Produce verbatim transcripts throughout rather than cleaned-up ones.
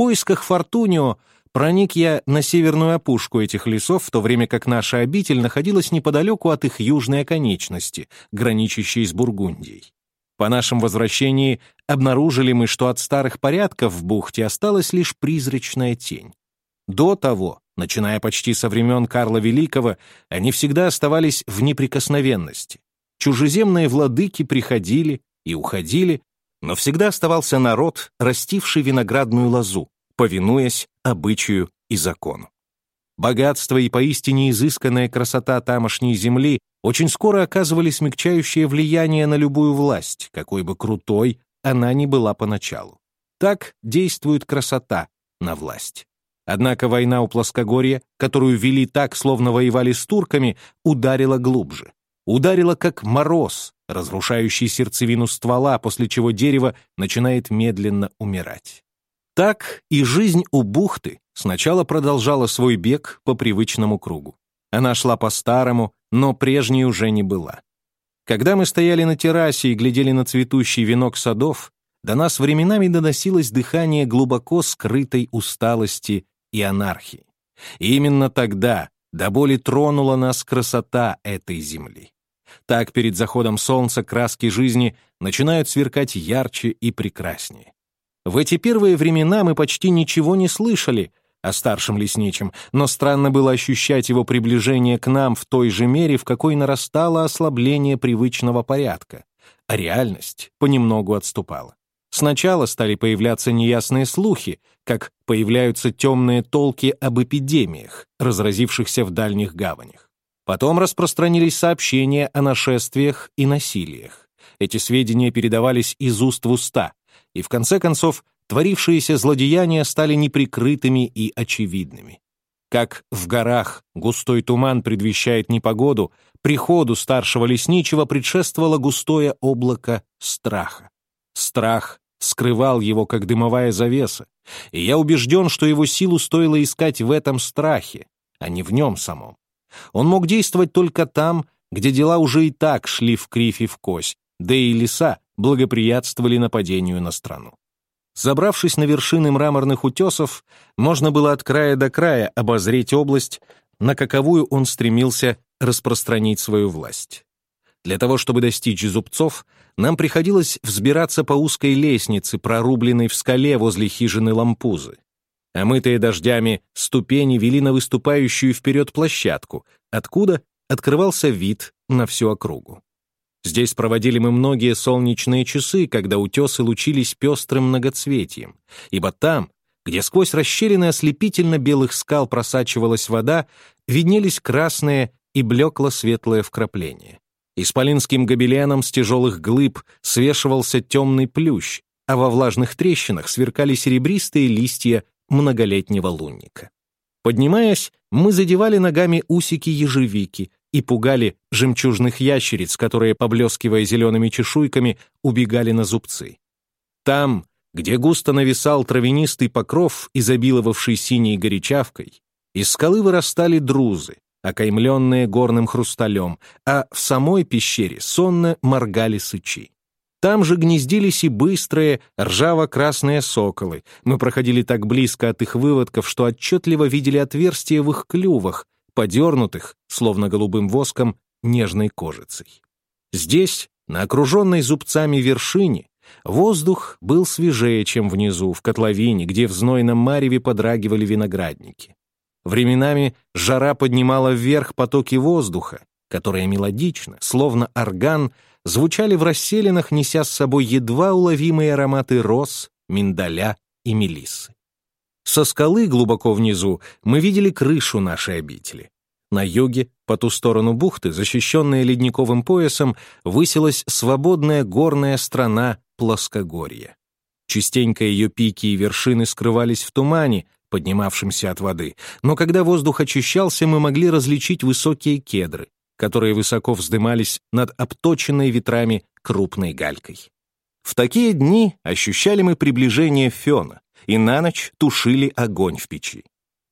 поисках Фортунио проник я на северную опушку этих лесов, в то время как наша обитель находилась неподалеку от их южной оконечности, граничащей с Бургундией. По нашем возвращении обнаружили мы, что от старых порядков в бухте осталась лишь призрачная тень. До того, начиная почти со времен Карла Великого, они всегда оставались в неприкосновенности. Чужеземные владыки приходили и уходили, но всегда оставался народ, растивший виноградную лозу, повинуясь обычаю и закону. Богатство и поистине изысканная красота тамошней земли очень скоро оказывали смягчающее влияние на любую власть, какой бы крутой она ни была поначалу. Так действует красота на власть. Однако война у плоскогорья, которую вели так, словно воевали с турками, ударила глубже. Ударила как мороз, разрушающий сердцевину ствола, после чего дерево начинает медленно умирать. Так и жизнь у бухты сначала продолжала свой бег по привычному кругу. Она шла по-старому, но прежней уже не была. Когда мы стояли на террасе и глядели на цветущий венок садов, до нас временами доносилось дыхание глубоко скрытой усталости и анархии. И именно тогда до боли тронула нас красота этой земли. Так перед заходом солнца краски жизни начинают сверкать ярче и прекраснее. В эти первые времена мы почти ничего не слышали о старшем лесничем, но странно было ощущать его приближение к нам в той же мере, в какой нарастало ослабление привычного порядка, а реальность понемногу отступала. Сначала стали появляться неясные слухи, как появляются темные толки об эпидемиях, разразившихся в дальних гаванях. Потом распространились сообщения о нашествиях и насилиях. Эти сведения передавались из уст в уста, и в конце концов творившиеся злодеяния стали неприкрытыми и очевидными. Как в горах густой туман предвещает непогоду, приходу старшего лесничего предшествовало густое облако страха. Страх скрывал его, как дымовая завеса, и я убежден, что его силу стоило искать в этом страхе, а не в нем самом. Он мог действовать только там, где дела уже и так шли в кривь и в кось, да и леса благоприятствовали нападению на страну. Забравшись на вершины мраморных утесов, можно было от края до края обозреть область, на каковую он стремился распространить свою власть. Для того, чтобы достичь зубцов, нам приходилось взбираться по узкой лестнице, прорубленной в скале возле хижины Лампузы. Омытые дождями ступени вели на выступающую вперед площадку, откуда открывался вид на всю округу. Здесь проводили мы многие солнечные часы, когда утесы лучились пестрым многоцветием, ибо там, где сквозь расщелины ослепительно белых скал просачивалась вода, виднелись красные и блекло-светлые вкрапления. Исполинским гобеленом с тяжелых глыб свешивался темный плющ, а во влажных трещинах сверкали серебристые листья многолетнего лунника. Поднимаясь, мы задевали ногами усики ежевики и пугали жемчужных ящериц, которые, поблескивая зелеными чешуйками, убегали на зубцы. Там, где густо нависал травянистый покров, изобиловавший синей горячавкой, из скалы вырастали друзы, окаймленные горным хрусталем, а в самой пещере сонно моргали сычи. Там же гнездились и быстрые, ржаво-красные соколы. Мы проходили так близко от их выводков, что отчетливо видели отверстия в их клювах, подернутых, словно голубым воском, нежной кожицей. Здесь, на окруженной зубцами вершине, воздух был свежее, чем внизу, в котловине, где в знойном мареве подрагивали виноградники. Временами жара поднимала вверх потоки воздуха, которые мелодично, словно орган, звучали в расселинах, неся с собой едва уловимые ароматы роз, миндаля и мелиссы. Со скалы глубоко внизу мы видели крышу нашей обители. На юге, по ту сторону бухты, защищенная ледниковым поясом, высилась свободная горная страна плоскогорья. Частенько ее пики и вершины скрывались в тумане, поднимавшемся от воды, но когда воздух очищался, мы могли различить высокие кедры, которые высоко вздымались над обточенной ветрами крупной галькой. В такие дни ощущали мы приближение Фёна и на ночь тушили огонь в печи.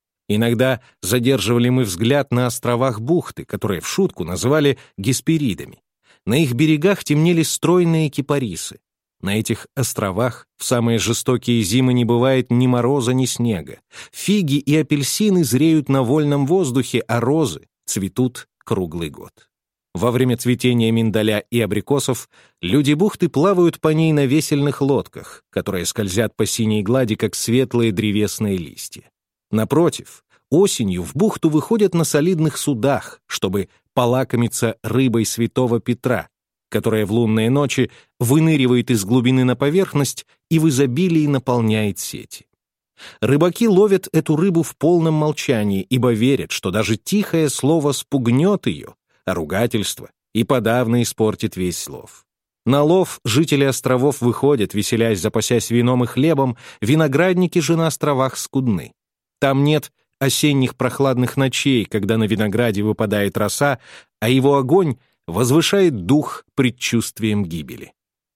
Иногда задерживали мы взгляд на островах бухты, которые в шутку называли Гесперидами. На их берегах темнели стройные кипарисы. На этих островах в самые жестокие зимы не бывает ни мороза, ни снега. Фиги и апельсины зреют на вольном воздухе, а розы цветут круглый год. Во время цветения миндаля и абрикосов люди бухты плавают по ней на весельных лодках, которые скользят по синей глади, как светлые древесные листья. Напротив, осенью в бухту выходят на солидных судах, чтобы полакомиться рыбой Святого Петра, которая в лунные ночи выныривает из глубины на поверхность и в изобилии наполняет сети. Рыбаки ловят эту рыбу в полном молчании, ибо верят, что даже тихое слово спугнет ее, а ругательство и подавно испортит весь лов. На лов жители островов выходят, веселясь, запасясь вином и хлебом, виноградники же на островах скудны. Там нет осенних прохладных ночей, когда на винограде выпадает роса, а его огонь возвышает дух предчувствием гибели.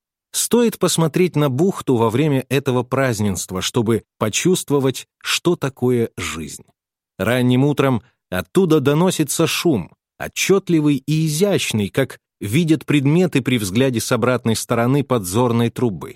Стоит посмотреть на бухту во время этого празднества, чтобы почувствовать, что такое жизнь. Ранним утром оттуда доносится шум, отчетливый и изящный, как видят предметы при взгляде с обратной стороны подзорной трубы.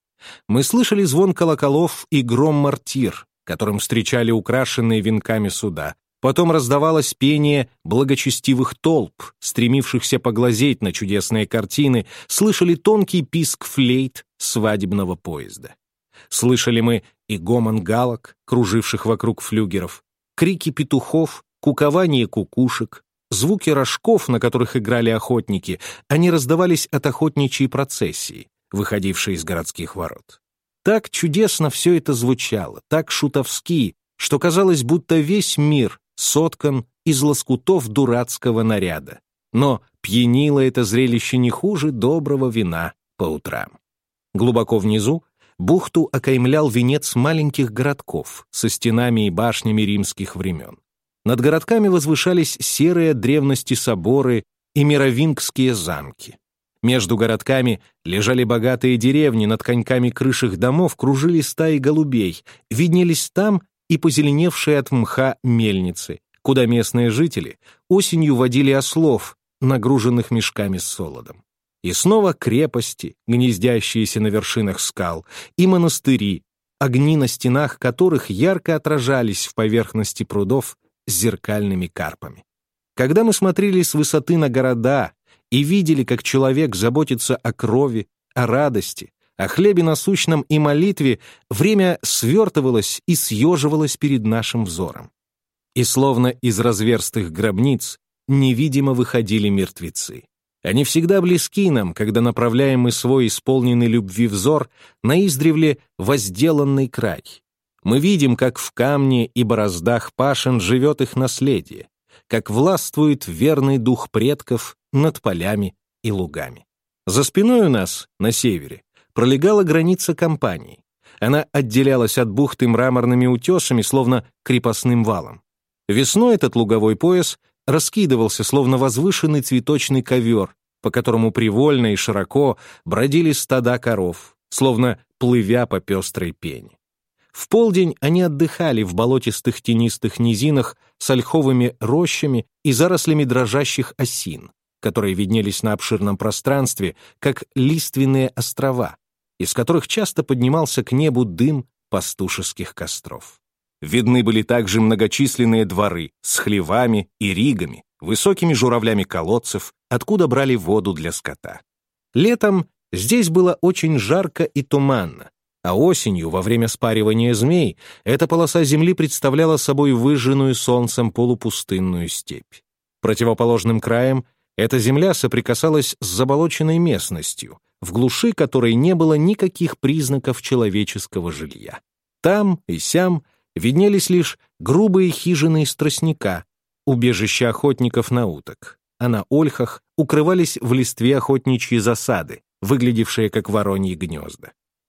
Мы слышали звон колоколов и гром мортир, которым встречали украшенные венками суда. Потом раздавалось пение благочестивых толп, стремившихся поглазеть на чудесные картины, слышали тонкий писк флейт свадебного поезда. Слышали мы и гомон галок, круживших вокруг флюгеров, крики петухов, кукование кукушек, звуки рожков, на которых играли охотники, они раздавались от охотничьей процессии, выходившей из городских ворот. Так чудесно все это звучало, так шутовски, что казалось, будто весь мир соткан из лоскутов дурацкого наряда. Но пьянило это зрелище не хуже доброго вина по утрам. Глубоко внизу бухту окаймлял венец маленьких городков со стенами и башнями римских времен. Над городками возвышались серые от древности соборы и мировингские замки. Между городками лежали богатые деревни, над коньками крыш их домов кружили стаи голубей, виднелись там и позеленевшие от мха мельницы, куда местные жители осенью водили ослов, нагруженных мешками с солодом. И снова крепости, гнездящиеся на вершинах скал, и монастыри, огни на стенах которых ярко отражались в поверхности прудов с зеркальными карпами. Когда мы смотрели с высоты на города и видели, как человек заботится о крови, о радости, о хлебе насущном и молитве, время свертывалось и съеживалось перед нашим взором. И словно из разверстых гробниц невидимо выходили мертвецы. Они всегда близки нам, когда направляем мы свой исполненный любви взор на издревле возделанный край. Мы видим, как в камне и бороздах пашен живет их наследие, как властвует верный дух предков над полями и лугами. За спиной у нас, на севере, пролегала граница кампании. Она отделялась от бухты мраморными утесами, словно крепостным валом. Весной этот луговой пояс раскидывался, словно возвышенный цветочный ковер, по которому привольно и широко бродили стада коров, словно плывя по пестрой пене. В полдень они отдыхали в болотистых тенистых низинах с ольховыми рощами и зарослями дрожащих осин, которые виднелись на обширном пространстве, как лиственные острова, из которых часто поднимался к небу дым пастушеских костров. Видны были также многочисленные дворы с хлевами и ригами, высокими журавлями колодцев, откуда брали воду для скота. Летом здесь было очень жарко и туманно, а осенью, во время спаривания змей, эта полоса земли представляла собой выжженную солнцем полупустынную степь. Противоположным краем эта земля соприкасалась с заболоченной местностью, в глуши которой не было никаких признаков человеческого жилья. Там и сям виднелись лишь грубые хижины из тростника, убежища охотников на уток, а на ольхах укрывались в листве охотничьи засады, выглядевшие как вороньи гнезда.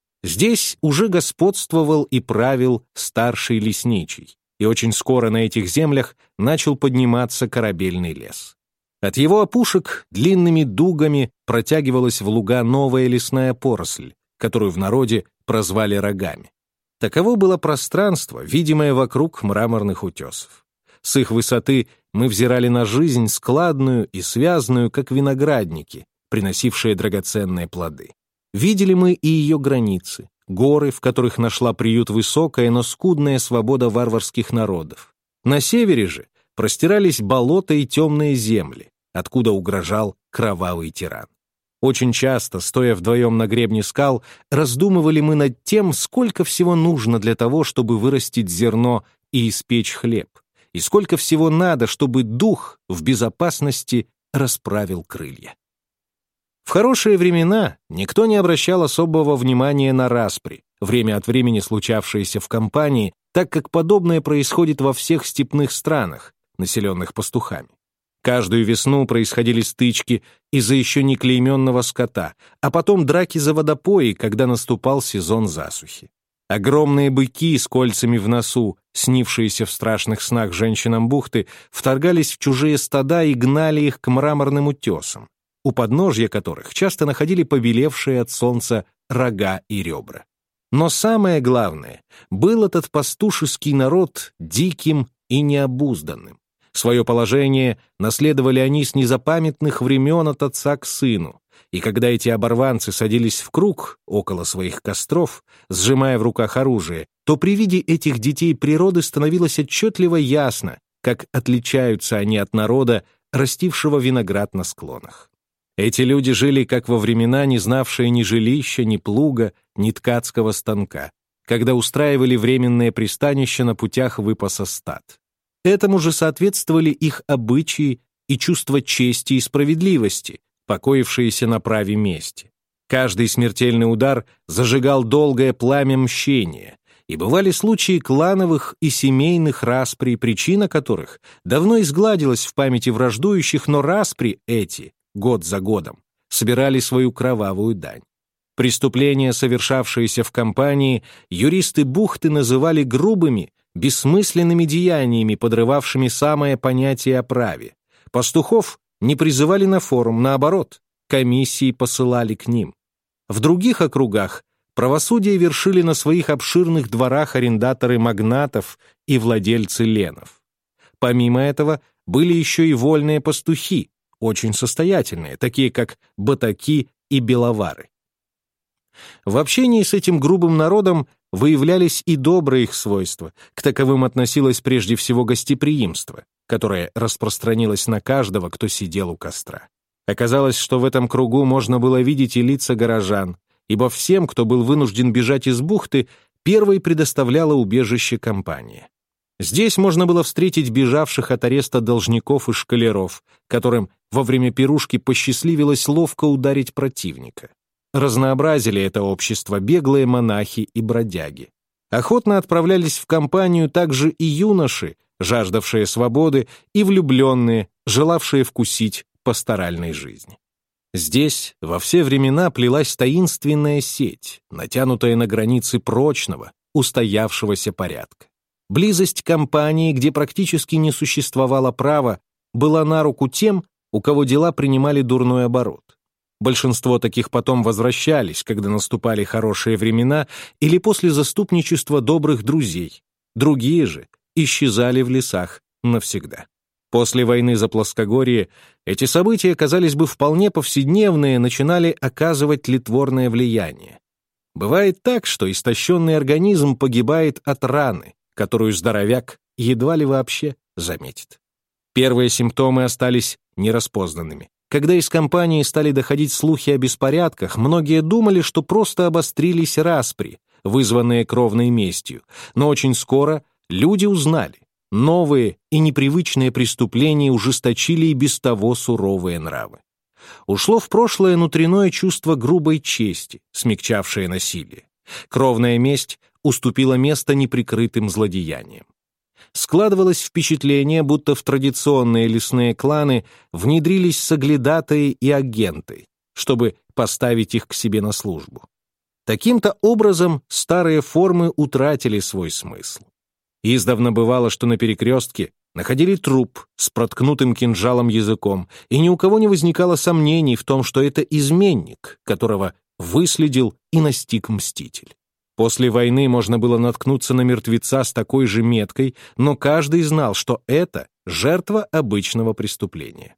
Здесь уже господствовал и правил старший лесничий, и очень скоро на этих землях начал подниматься корабельный лес. От его опушек длинными дугами протягивалась в луга новая лесная поросль, которую в народе прозвали рогами. Таково было пространство, видимое вокруг мраморных утесов. С их высоты мы взирали на жизнь складную и связанную, как виноградники, приносившие драгоценные плоды. Видели мы и ее границы, горы, в которых нашла приют высокая, но скудная свобода варварских народов. На севере же простирались болота и темные земли, откуда угрожал кровавый тиран. Очень часто, стоя вдвоем на гребне скал, раздумывали мы над тем, сколько всего нужно для того, чтобы вырастить зерно и испечь хлеб, и сколько всего надо, чтобы дух в безопасности расправил крылья. В хорошие времена никто не обращал особого внимания на распри, время от времени случавшиеся в кампании, так как подобное происходит во всех степных странах, населенных пастухами. Каждую весну происходили стычки из-за еще не клейменного скота, а потом драки за водопои, когда наступал сезон засухи. Огромные быки с кольцами в носу, снившиеся в страшных снах женщинам бухты, вторгались в чужие стада и гнали их к мраморным утесам, у подножья которых часто находили побелевшие от солнца рога и ребра. Но самое главное, был этот пастушеский народ диким и необузданным. Свое положение наследовали они с незапамятных времен от отца к сыну, и когда эти оборванцы садились в круг около своих костров, сжимая в руках оружие, то при виде этих детей природы становилось отчетливо ясно, как отличаются они от народа, растившего виноград на склонах. Эти люди жили, как во времена, не знавшие ни жилища, ни плуга, ни ткацкого станка, когда устраивали временное пристанище на путях выпаса стад. Этому же соответствовали их обычаи и чувство чести и справедливости, покоившиеся на праве мести. Каждый смертельный удар зажигал долгое пламя мщения, и бывали случаи клановых и семейных расприй, причина которых давно изгладилась в памяти враждующих, но распри эти, год за годом, собирали свою кровавую дань. Преступления, совершавшиеся в кампании, юристы бухты называли грубыми, бессмысленными деяниями, подрывавшими самое понятие о праве. Пастухов не призывали на форум, наоборот, комиссии посылали к ним. В других округах правосудие вершили на своих обширных дворах арендаторы магнатов и владельцы ленов. Помимо этого, были еще и вольные пастухи, очень состоятельные, такие как батаки и беловары. В общении с этим грубым народом выявлялись и добрые их свойства, к таковым относилось прежде всего гостеприимство, которое распространилось на каждого, кто сидел у костра. Оказалось, что в этом кругу можно было видеть и лица горожан, ибо всем, кто был вынужден бежать из бухты, первой предоставляла убежище компания. Здесь можно было встретить бежавших от ареста должников и школяров, которым во время пирушки посчастливилось ловко ударить противника. Разнообразили это общество беглые монахи и бродяги. Охотно отправлялись в компанию также и юноши, жаждавшие свободы, и влюбленные, желавшие вкусить пасторальной жизни. Здесь во все времена плелась таинственная сеть, натянутая на границы прочного, устоявшегося порядка. Близость компании, где практически не существовало права, была на руку тем, у кого дела принимали дурной оборот. Большинство таких потом возвращались, когда наступали хорошие времена или после заступничества добрых друзей. Другие же исчезали в лесах навсегда. После войны за плоскогорье эти события, казались бы, вполне повседневные, начинали оказывать тлетворное влияние. Бывает так, что истощенный организм погибает от раны, которую здоровяк едва ли вообще заметит. Первые симптомы остались нераспознанными. Когда из компании стали доходить слухи о беспорядках, многие думали, что просто обострились распри, вызванные кровной местью, но очень скоро люди узнали, новые и непривычные преступления ужесточили и без того суровые нравы. Ушло в прошлое внутреннее чувство грубой чести, смягчавшее насилие. Кровная месть уступила место неприкрытым злодеяниям. Складывалось впечатление, будто в традиционные лесные кланы внедрились соглядатаи и агенты, чтобы поставить их к себе на службу. Таким-то образом старые формы утратили свой смысл. Издавна бывало, что на перекрестке находили труп с проткнутым кинжалом языком, и ни у кого не возникало сомнений в том, что это изменник, которого выследил и настиг мститель. После войны можно было наткнуться на мертвеца с такой же меткой, но каждый знал, что это жертва обычного преступления.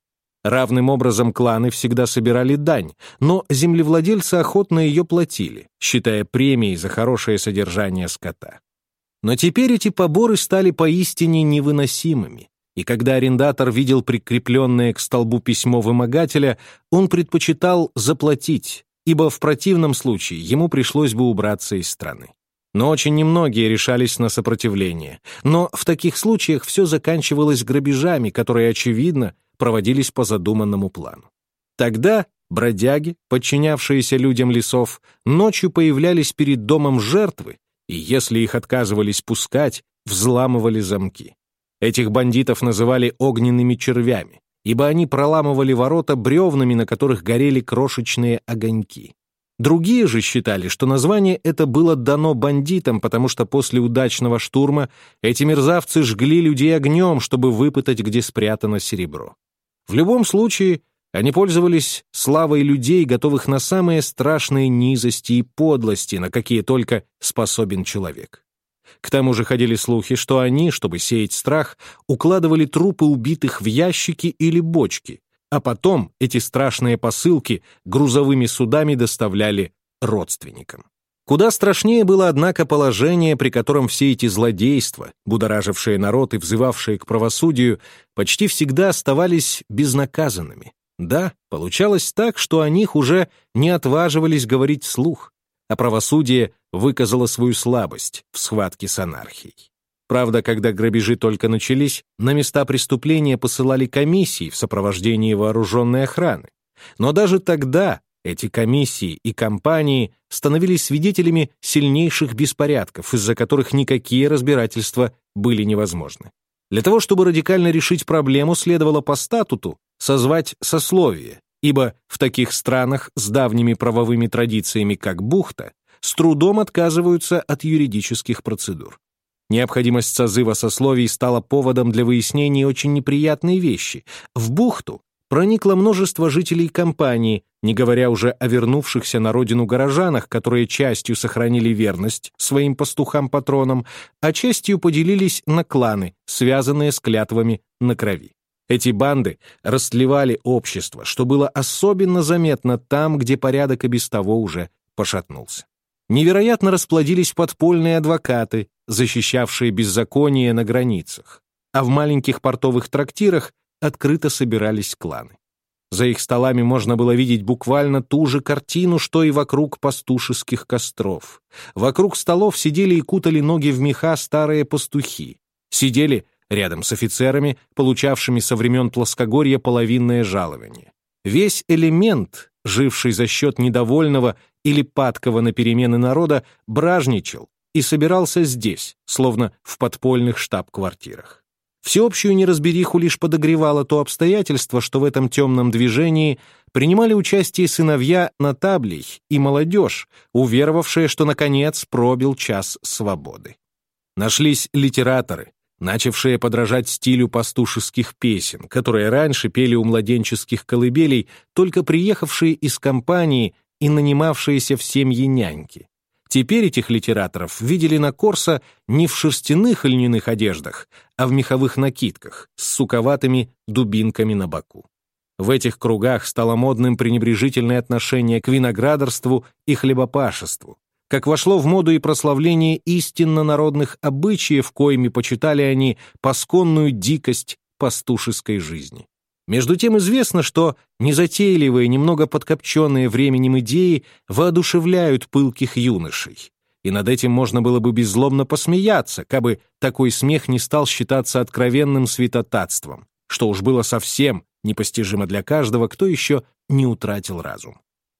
Равным образом кланы всегда собирали дань, но землевладельцы охотно ее платили, считая премией за хорошее содержание скота. Но теперь эти поборы стали поистине невыносимыми, и когда арендатор видел прикрепленное к столбу письмо вымогателя, он предпочитал заплатить, ибо в противном случае ему пришлось бы убраться из страны. Но очень немногие решались на сопротивление. Но в таких случаях все заканчивалось грабежами, которые, очевидно, проводились по задуманному плану. Тогда бродяги, подчинявшиеся людям лесов, ночью появлялись перед домом жертвы, и если их отказывались пускать, взламывали замки. Этих бандитов называли огненными червями, ибо они проламывали ворота бревнами, на которых горели крошечные огоньки. Другие же считали, что название это было дано бандитам, потому что после удачного штурма эти мерзавцы жгли людей огнем, чтобы выпытать, где спрятано серебро. В любом случае, они пользовались славой людей, готовых на самые страшные низости и подлости, на какие только способен человек. К тому же ходили слухи, что они, чтобы сеять страх, укладывали трупы убитых в ящики или бочки, а потом эти страшные посылки грузовыми судами доставляли родственникам. Куда страшнее было, однако, положение, при котором все эти злодейства, будоражившие народ и взывавшие к правосудию, почти всегда оставались безнаказанными. Да, получалось так, что о них уже не отваживались говорить вслух, а правосудие выказало свою слабость в схватке с анархией. Правда, когда грабежи только начались, на места преступления посылали комиссии в сопровождении вооруженной охраны. Но даже тогда эти комиссии и компании становились свидетелями сильнейших беспорядков, из-за которых никакие разбирательства были невозможны. Для того, чтобы радикально решить проблему, следовало по статуту созвать сословие, ибо в таких странах с давними правовыми традициями, как бухта, с трудом отказываются от юридических процедур. Необходимость созыва сословий стала поводом для выяснения очень неприятной вещи. В бухту проникло множество жителей компании, не говоря уже о вернувшихся на родину горожанах, которые частью сохранили верность своим пастухам-патронам, а частью поделились на кланы, связанные с клятвами на крови. Эти банды растлевали общество, что было особенно заметно там, где порядок и без того уже пошатнулся. Невероятно расплодились подпольные адвокаты, защищавшие беззаконие на границах, а в маленьких портовых трактирах открыто собирались кланы. За их столами можно было видеть буквально ту же картину, что и вокруг пастушеских костров. Вокруг столов сидели и кутали ноги в меха старые пастухи. Сидели рядом с офицерами, получавшими со времен плоскогорья половинное жалование. Весь элемент, живший за счет недовольного или падкого на перемены народа, бражничал и собирался здесь, словно в подпольных штаб-квартирах. Всеобщую неразбериху лишь подогревало то обстоятельство, что в этом темном движении принимали участие сыновья нотаблей и молодежь, уверовавшая, что, наконец, пробил час свободы. Нашлись литераторы, начавшие подражать стилю пастушеских песен, которые раньше пели у младенческих колыбелей, только приехавшие из компании и нанимавшиеся в семьи няньки. Теперь этих литераторов видели на Корсо не в шерстяных и льняных одеждах, а в меховых накидках с суковатыми дубинками на боку. В этих кругах стало модным пренебрежительное отношение к виноградарству и хлебопашеству, как вошло в моду и прославление истинно народных обычаев, коими почитали они пасконную дикость пастушеской жизни. Между тем известно, что незатейливые, немного подкопченные временем идеи воодушевляют пылких юношей, и над этим можно было бы беззлобно посмеяться, кабы такой смех не стал считаться откровенным святотатством, что уж было совсем непостижимо для каждого, кто еще не утратил разум.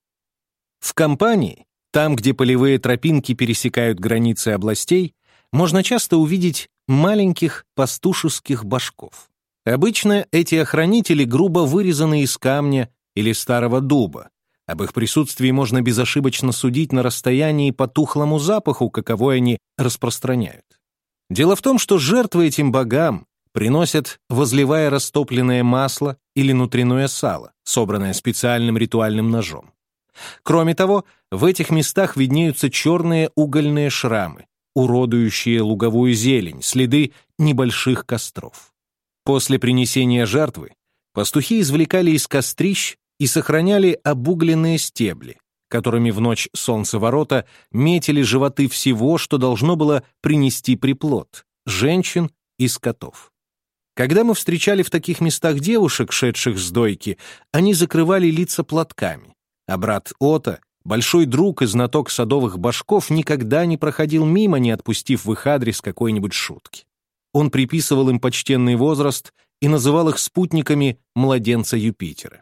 В компании, там, где полевые тропинки пересекают границы областей, можно часто увидеть маленьких пастушеских башков. Обычно эти охранители грубо вырезаны из камня или старого дуба. Об их присутствии можно безошибочно судить на расстоянии по тухлому запаху, каковой они распространяют. Дело в том, что жертвы этим богам приносят, возливая растопленное масло или внутреннее сало, собранное специальным ритуальным ножом. Кроме того, в этих местах виднеются черные угольные шрамы, уродующие луговую зелень, следы небольших костров. После принесения жертвы Пастухи извлекали из кострищ и сохраняли обугленные стебли, которыми в ночь солнцеворота метили животы всего, что должно было принести приплод — женщин и скотов. Когда мы встречали в таких местах девушек, шедших с дойки, они закрывали лица платками, а брат Ота, большой друг и знаток садовых башков, никогда не проходил мимо, не отпустив в их адрес какой-нибудь шутки. Он приписывал им почтенный возраст и называл их спутниками младенца Юпитера.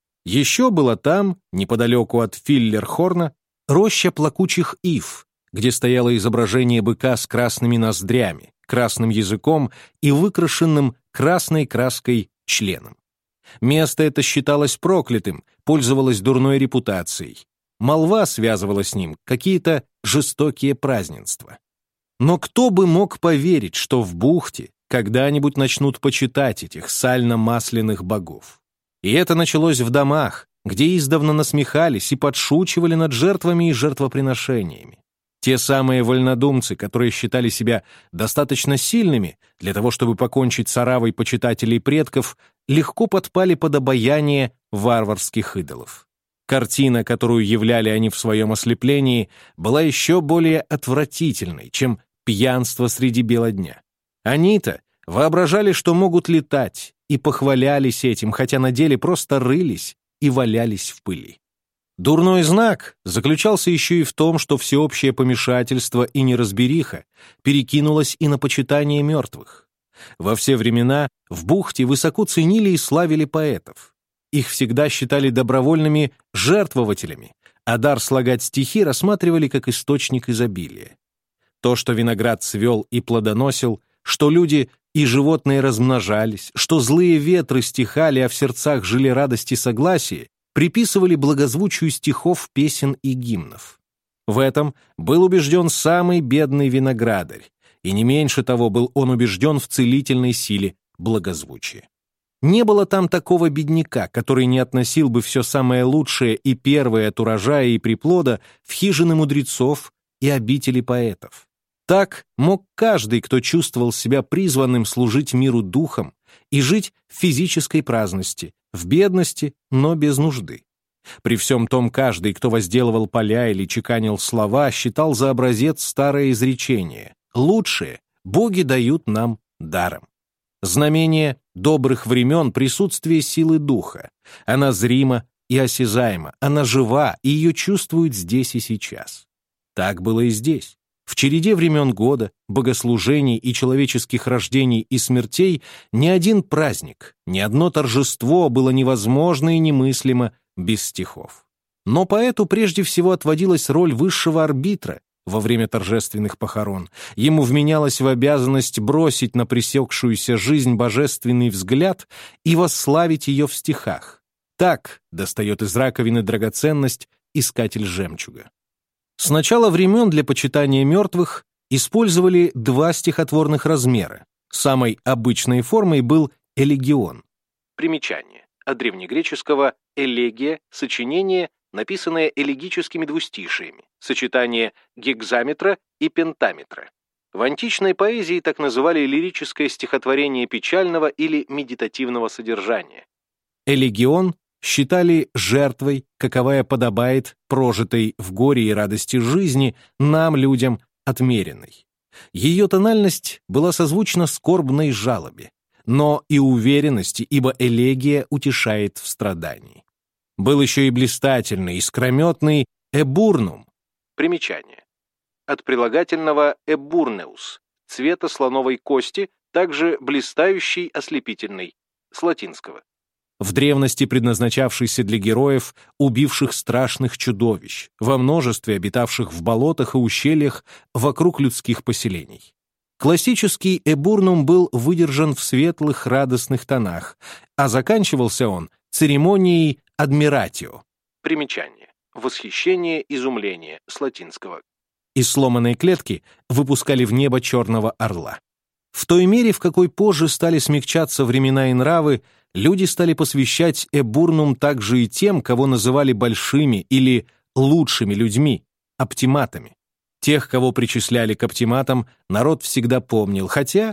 Еще была там, неподалеку от Филлерхорна, роща плакучих ив, где стояло изображение быка с красными ноздрями, красным языком и выкрашенным красной краской членом. Место это считалось проклятым, пользовалось дурной репутацией. Молва связывала с ним какие-то жестокие празднества. Но кто бы мог поверить, что в бухте когда-нибудь начнут почитать этих сально-масляных богов? И это началось в домах, где издавна насмехались и подшучивали над жертвами и жертвоприношениями. Те самые вольнодумцы, которые считали себя достаточно сильными для того, чтобы покончить с оравой почитателей предков, легко подпали под обаяние варварских идолов. Картина, которую являли они в своем ослеплении, была еще более отвратительной, чем пьянство среди бела дня. Они-то воображали, что могут летать, и похвалялись этим, хотя на деле просто рылись и валялись в пыли. Дурной знак заключался еще и в том, что всеобщее помешательство и неразбериха перекинулось и на почитание мертвых. Во все времена в бухте высоко ценили и славили поэтов. Их всегда считали добровольными жертвователями, а дар слагать стихи рассматривали как источник изобилия. То, что виноград цвел и плодоносил, что люди и животные размножались, что злые ветры стихали, а в сердцах жили радость и согласие, приписывали благозвучию стихов, песен и гимнов. В этом был убежден самый бедный виноградарь, и не меньше того был он убежден в целительной силе благозвучия. Не было там такого бедняка, который не относил бы все самое лучшее и первое от урожая и приплода в хижины мудрецов и обители поэтов. Так мог каждый, кто чувствовал себя призванным служить миру духом и жить в физической праздности, в бедности, но без нужды. При всем том, каждый, кто возделывал поля или чеканил слова, считал за образец старое изречение: «Лучшее боги дают нам даром». Знамение добрых времен — присутствие силы духа. Она зрима и осязаема, она жива, и ее чувствуют здесь и сейчас. Так было и здесь. В череде времен года, богослужений и человеческих рождений и смертей ни один праздник, ни одно торжество было невозможно и немыслимо без стихов. Но поэту прежде всего отводилась роль высшего арбитра во время торжественных похорон. Ему вменялось в обязанность бросить на пресекшуюся жизнь божественный взгляд и восславить ее в стихах. Так достает из раковины драгоценность искатель жемчуга. С начала времен для почитания мертвых использовали два стихотворных размера. Самой обычной формой был элегион. Примечание. От древнегреческого «элегия» — сочинение, написанное элегическими двустишиями, сочетание гекзаметра и пентаметра. В античной поэзии так называли лирическое стихотворение печального или медитативного содержания. Элегион считали жертвой, каковая подобает прожитой в горе и радости жизни нам, людям, отмеренной. Ее тональность была созвучна скорбной жалобе, но и уверенности, ибо элегия утешает в страдании. Был еще и блистательный, искрометный эбурнум. Примечание. От прилагательного эбурнеус, цвета слоновой кости, также блистающий, ослепительный, с латинского. В древности предназначавшийся для героев, убивших страшных чудовищ, во множестве обитавших в болотах и ущельях вокруг людских поселений. Классический эбурнум был выдержан в светлых радостных тонах, а заканчивался он церемонией адмиратио. Примечание. Восхищение, изумление, с латинского. Из сломанной клетки выпускали в небо черного орла. В той мере, в какой позже стали смягчаться времена и нравы, люди стали посвящать эбурнум также и тем, кого называли большими или лучшими людьми, оптиматами. Тех, кого причисляли к оптиматам, народ всегда помнил, хотя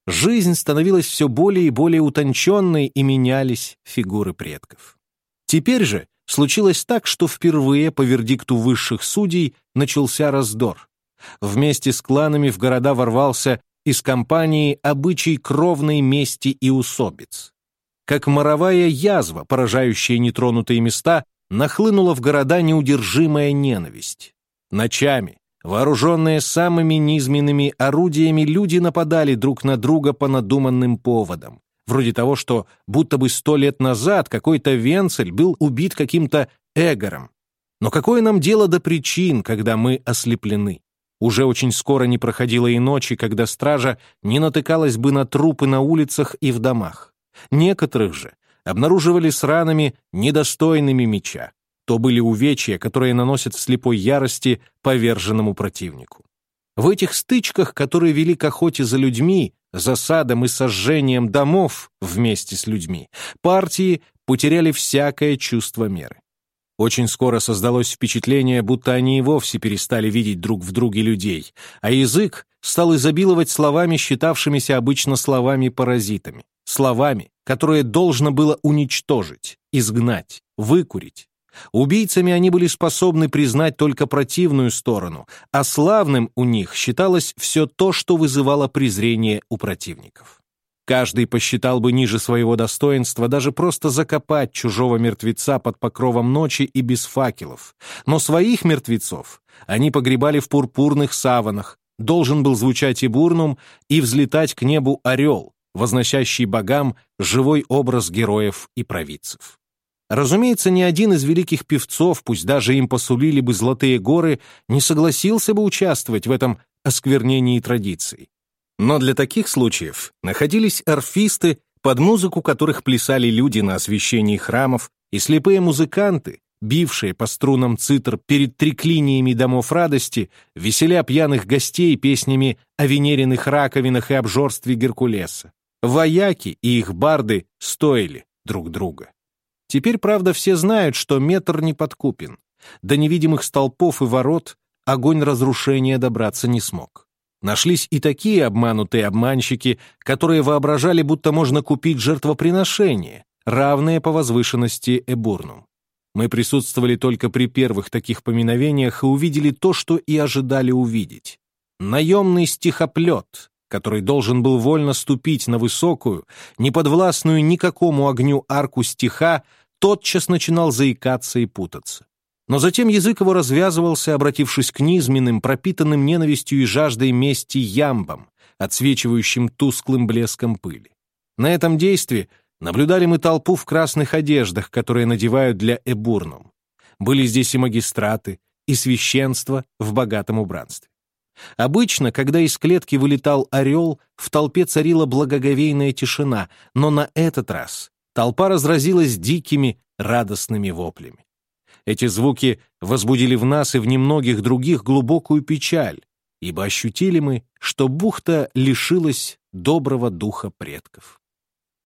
Жизнь становилась все более и более утонченной, и менялись фигуры предков. Теперь же случилось так, что впервые по вердикту высших судей начался раздор. Вместе с кланами в города ворвался из компании обычай кровной мести и усобиц. Как моровая язва, поражающая нетронутые места, нахлынула в города неудержимая ненависть. Ночами, вооруженные самыми низменными орудиями, люди нападали друг на друга по надуманным поводам, вроде того, что будто бы сто лет назад какой-то Венцель был убит каким-то Эгором. Но какое нам дело до причин, когда мы ослеплены? Уже очень скоро не проходило и ночи, когда стража не натыкалась бы на трупы на улицах и в домах. Некоторых же обнаруживали с ранами, недостойными меча. То были увечья, которые наносят в слепой ярости поверженному противнику. В этих стычках, которые вели к охоте за людьми, засадам и сожжением домов вместе с людьми, партии потеряли всякое чувство меры. Очень скоро создалось впечатление, будто они и вовсе перестали видеть друг в друге людей, а язык стал изобиловать словами, считавшимися обычно словами-паразитами, словами, которые должно было уничтожить, изгнать, выкурить. Убийцами они были способны признать только противную сторону, а славным у них считалось все то, что вызывало презрение у противников. Каждый посчитал бы ниже своего достоинства даже просто закопать чужого мертвеца под покровом ночи и без факелов. Но своих мертвецов они погребали в пурпурных саванах, должен был звучать ибурнум и взлетать к небу орел, возносящий богам живой образ героев и провидцев. Разумеется, ни один из великих певцов, пусть даже им посулили бы золотые горы, не согласился бы участвовать в этом осквернении традиций. Но для таких случаев находились орфисты, под музыку которых плясали люди на освящении храмов, и слепые музыканты, бившие по струнам цитр перед триклиниями домов радости, веселя пьяных гостей песнями о венериных раковинах и обжорстве Геркулеса. Вояки и их барды стоили друг друга. Теперь, правда, все знают, что метр не подкупен. До невидимых столпов и ворот огонь разрушения добраться не смог. Нашлись и такие обманутые обманщики, которые воображали, будто можно купить жертвоприношение, равное по возвышенности Эбурнум. Мы присутствовали только при первых таких поминовениях и увидели то, что и ожидали увидеть. Наемный стихоплет, который должен был вольно ступить на высокую, неподвластную никакому огню арку стиха, тотчас начинал заикаться и путаться. Но затем язык его развязывался, обратившись к низменным, пропитанным ненавистью и жаждой мести ямбам, отсвечивающим тусклым блеском пыли. На этом действии наблюдали мы толпу в красных одеждах, которые надевают для Эбурнум. Были здесь и магистраты, и священство в богатом убранстве. Обычно, когда из клетки вылетал орел, в толпе царила благоговейная тишина, но на этот раз толпа разразилась дикими, радостными воплями. Эти звуки возбудили в нас и в немногих других глубокую печаль, ибо ощутили мы, что бухта лишилась доброго духа предков.